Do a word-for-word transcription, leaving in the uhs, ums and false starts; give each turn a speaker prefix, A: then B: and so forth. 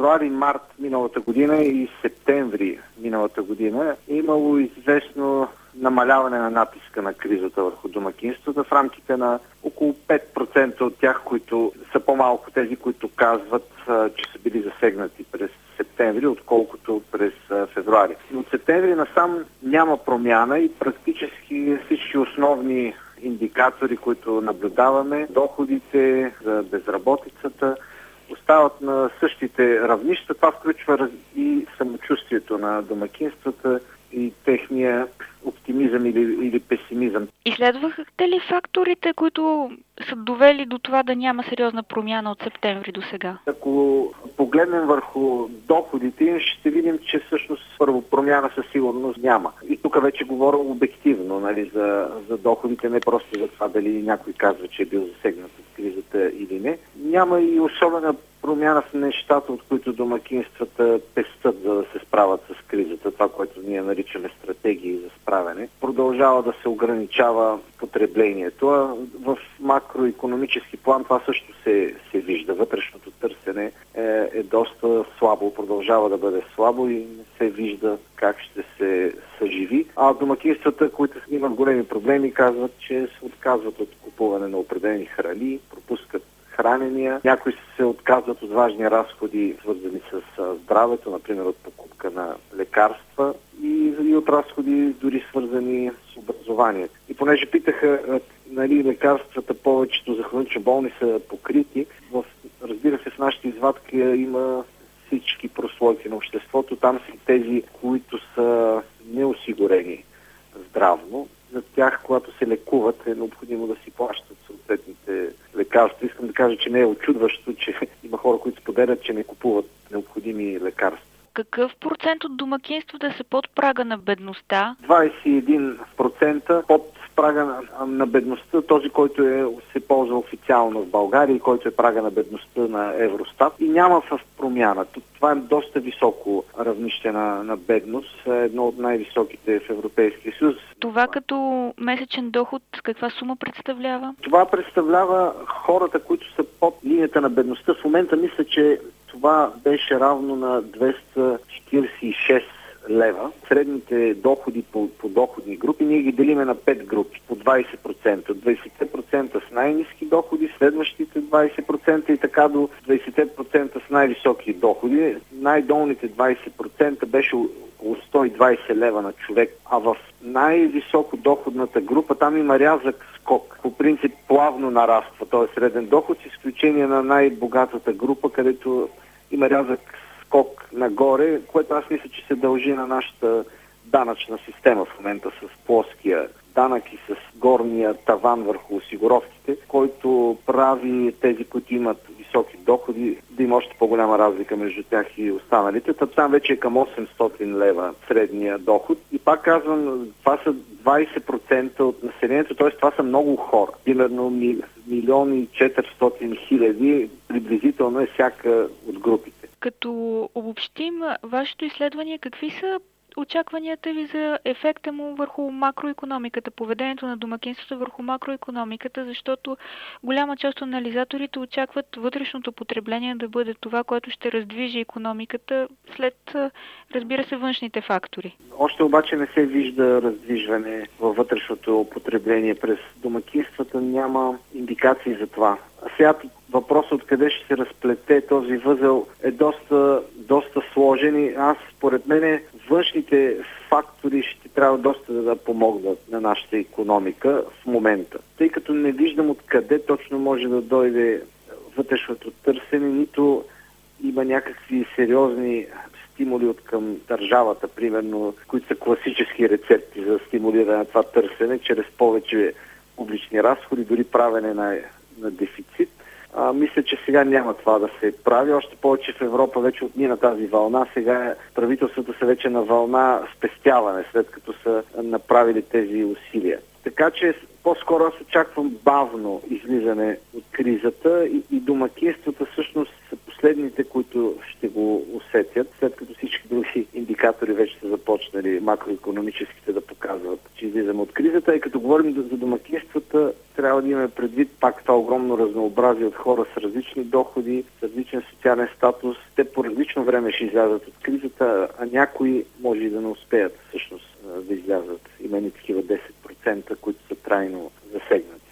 A: февруари-март миналата година и септември миналата година е имало известно намаляване на натиска на кризата върху домакинствата в рамките на около пет процента от тях, които са по-малко тези, които казват, че са били засегнати през септември, отколкото през февруари. От септември насам няма промяна и практически всички основни индикатори, които наблюдаваме, доходите, за безработицата, остават на същите равнища. Това включва и самочувствието на домакинствата и техния оптимизъм или, или песимизъм.
B: Изследвахте ли факторите, които са довели до това да няма сериозна промяна от септември до сега?
A: Ако погледнем върху доходите, ще видим, че всъщност първо промяна със сигурност няма. И тук вече говоря обективно, нали, за, за доходите, не просто за това дали някой казва, че е бил засегнат от кризата или не. Няма и особена промяна в нещата, от които домакинствата пестат, за да се справят с кризата, това, което ние наричаме стратегии за справяне. Продължава да се ограничава потреблението, а в макроикономически план това също се, се вижда. Вътрешното търсене е, е доста слабо, продължава да бъде слабо и не се вижда как ще се съживи. А домакинствата, които имат големи проблеми, казват, че се отказват от купуване на определени храни, пропускат хранения. Някои се отказват от важни разходи, свързани с здравето, например от покупка на лекарства и, и от разходи дори свързани с образованието. И понеже питаха, нали, лекарствата повечето за хронично болни са покрити, в, разбира се, в нашите извадки има всички прослойки на обществото. Там са и тези, които са неосигурени здравно. За тях, когато се лекуват, е необходимо да си плащат съответните лекарства. Искам да кажа, че не е очудващо, че има хора, които споделят, че не купуват необходими лекарства.
B: Какъв процент от домакинствата са под прага на бедността?
A: двадесет и един процента под прага на, на бедността, този, който е, се ползва официално в България и който е прага на бедността на Евростат. И няма в промяна. Това е доста високо равнище на, на бедност, едно от най-високите в Европейския съюз.
B: Това като месечен доход каква сума представлява?
A: Това представлява хората, които са под линията на бедността. В момента мисля, че това беше равно на двеста четиридесет и шест лева. Средните доходи по, по доходни групи ние ги делиме на пет групи по двадесет процента. двадесет процента с най-ниски доходи, следващите двадесет процента и така до двадесет процента с най-високи доходи. Най-долните двадесет процента беше около сто и двадесет лева на човек, а в най-високо доходната група там има рязък скок. По принцип плавно нараства този среден доход, с изключение на най-богатата група, където има рязък скок нагоре, което аз мисля, че се дължи на нашата данъчна система в момента с плоския данък и с горния таван върху осигуровките, който прави тези, които имат високи доходи, да има още по-голяма разлика между тях и останалите. Там вече е към осемстотин лева средния доход. И пак казвам, това са двадесет процента от населението, т.е. това са много хора. Примерно милион и четиристотин хиляди приблизително е всяка от групите.
B: Като обобщим вашето изследване, какви са очакванията ви за ефекта му върху макроикономиката, поведението на домакинството върху макроикономиката, защото голяма част от анализаторите очакват вътрешното потребление да бъде това, което ще раздвижи икономиката след, разбира се, външните фактори.
A: Още обаче не се вижда раздвижване във вътрешното потребление през домакинствата, няма индикации за това. А сега въпросът откъде ще се разплете този възел е доста, доста сложен и аз, според мен, външните фактори ще трябва доста да помогнат на нашата икономика в момента. Тъй като не виждам откъде точно може да дойде вътрешното търсене, нито има някакви сериозни стимули от към държавата, примерно, които са класически рецепти за стимулиране на това търсене, чрез повече публични разходи, дори правене на, на дефицит. А, мисля, че сега няма това да се прави. Още повече в Европа вече отмина тази вълна. Сега правителството са вече на вълна спестяване, след като са направили тези усилия. Така че по-скоро аз очаквам бавно излизане от кризата и, и домакинствата всъщност са последните, които ще го усетят, след като всички други индикатори вече са започнали макроикономическите да показват, че излизаме от кризата. И като говорим за домакинствата, трябва да имаме предвид пак това огромно разнообразие от хора с различни доходи, с различен социален статус. Те по различно време ще излязат от кризата, а някои може и да не успеят всъщност да излязат. Има и такива десет процента, които са трайно засегнати.